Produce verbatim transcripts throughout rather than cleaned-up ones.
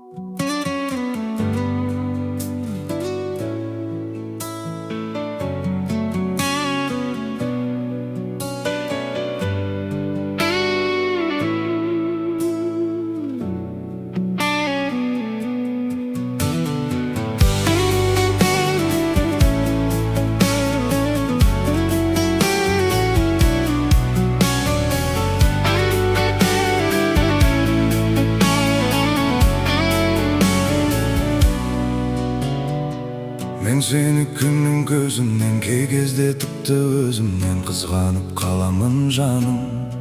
Мен сені күннің көзінен, кей кезде тіпті өзімнен қызғанып қаламын жаным.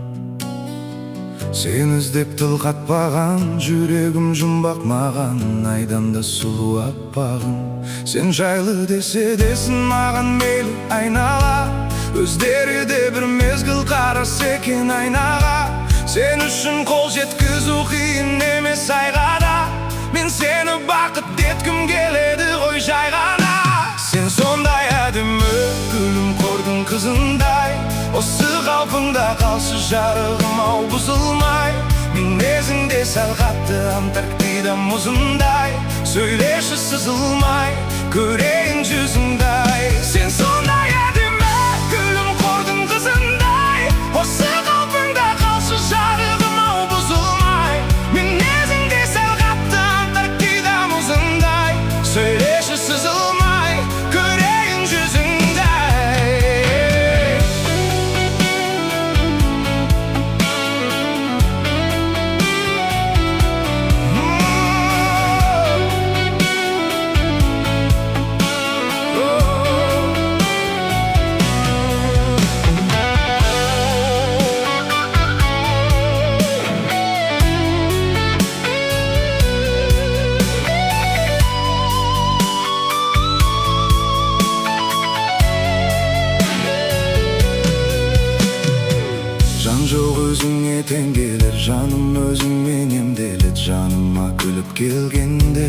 Сен іздеп тіл қатпаған, жүрегім жұмбақ маған, айдан да сұлу аппағым. Сен жайлы десе десін маған мейлі айнала, өздері де бір мезгіл қарасы екен айнаға. Сен үшін қол жеткізу қиын емес айғада, мен сені бақыт еткім келеді ғой жай ғана. Сен сондай әдемі, гүлім қордың қызындай, осы қалпыңда қалшы жарығым ау бұзылмай. Мінезіңде сәл қатты Антарктида мұзындай, сөйлеші сызылмай, көрейін жүзіңді ай. Сен сондай әдемі, гүлім қордың қызындай, осы қалпыңда қалшы жарығым ау бұзылмай. Мінезіңде сәл қатты Антарктида мұзындай, сөйлеші сызылмай, жоқ өзіңе тең келер, жаным өзіңмен емделеді, жаныма күліп келгенде.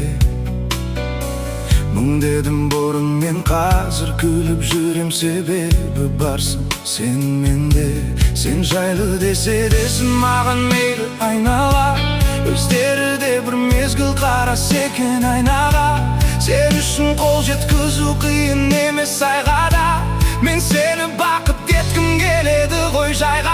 Мың дедім бұрын, мен қазір күліп жүрем, себебі барсың сен менде. Сен жайлы десе десін маған мейлі айнала, өздері де бір мезгіл қарасы екен айнаға. Сен үшін қол жеткізу қиын емес айғада, мен сені бақыт еткім келеді ғой жай